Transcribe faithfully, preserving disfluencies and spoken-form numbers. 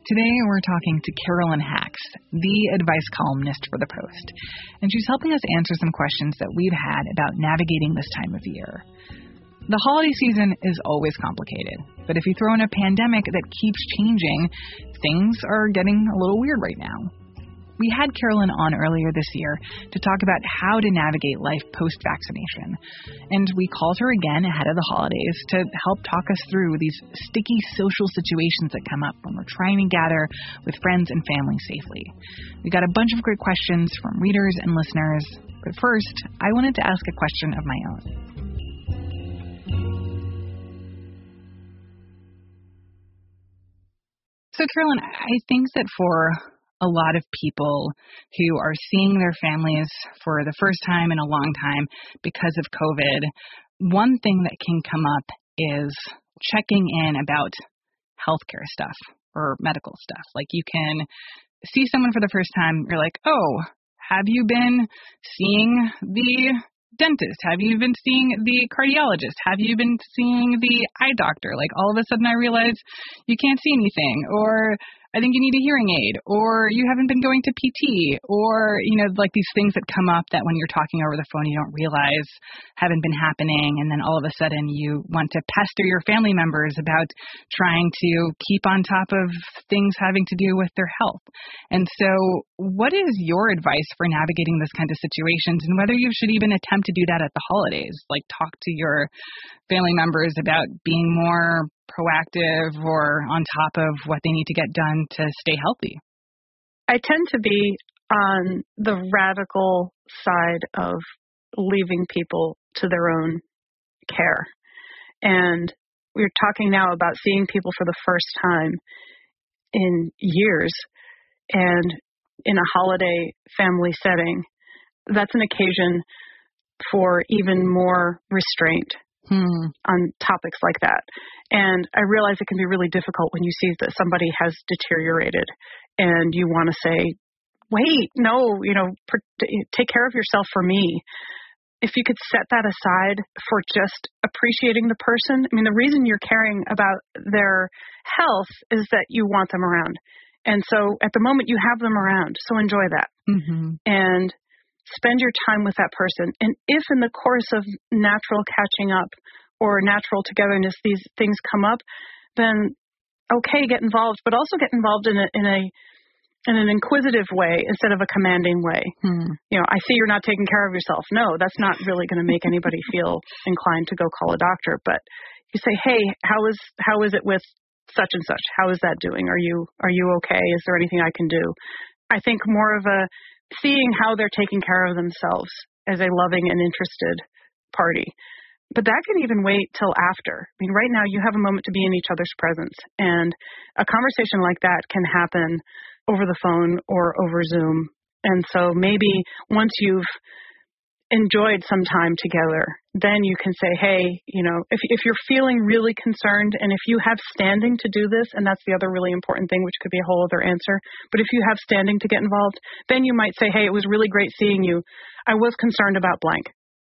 Today we're talking to Carolyn Hax, the advice columnist for The Post, and she's helping us answer some questions that we've had about navigating this time of year. The holiday season is always complicated, but if you throw in a pandemic that keeps changing, things are getting a little weird right now. We had Carolyn on earlier this year to talk about how to navigate life post-vaccination, and we called her again ahead of the holidays to help talk us through these sticky social situations that come up when we're trying to gather with friends and family safely. We got a bunch of great questions from readers and listeners, but first, I wanted to ask a question of my own. So, Carolyn, I think that for a lot of people who are seeing their families for the first time in a long time because of COVID, one thing that can come up is checking in about healthcare stuff or medical stuff. Like you can see someone for the first time, you're like, oh, have you been seeing the dentist? Have you been seeing the cardiologist? Have you been seeing the eye doctor? Like all of a sudden I realize you can't see anything, or I think you need a hearing aid, or you haven't been going to P T, or, you know, like these things that come up that when you're talking over the phone you don't realize haven't been happening, and then all of a sudden you want to pester your family members about trying to keep on top of things having to do with their health. And so what is your advice for navigating this kind of situations, and whether you should even attempt to do that at the holidays, like talk to your family members about being more proactive or on top of what they need to get done to stay healthy? I tend to be on the radical side of leaving people to their own care. And we're talking now about seeing people for the first time in years, and in a holiday family setting, that's an occasion for even more restraint Hmm. on topics like that. And I realize it can be really difficult when you see that somebody has deteriorated and you want to say, wait, no, you know, pr- take care of yourself for me. If you could set that aside for just appreciating the person. I mean, the reason you're caring about their health is that you want them around. And so at the moment you have them around, so enjoy that. Mm-hmm. And spend your time with that person. And if in the course of natural catching up or natural togetherness these things come up, then okay, get involved, but also get involved in a in a in an inquisitive way instead of a commanding way. Hmm. You know, I see you're not taking care of yourself. No, that's not really going to make anybody feel inclined to go call a doctor. But you say, hey, how is how is it with such and such? How is that doing? Are you are you okay? Is there anything I can do? I think more of a seeing how they're taking care of themselves as a loving and interested party. But that can even wait till after. I mean, right now you have a moment to be in each other's presence, and a conversation like that can happen over the phone or over Zoom. And so maybe once you've enjoyed some time together, then you can say, hey, you know, if if you're feeling really concerned, and if you have standing to do this, and that's the other really important thing, which could be a whole other answer, but if you have standing to get involved, then you might say, hey, it was really great seeing you. I was concerned about blank.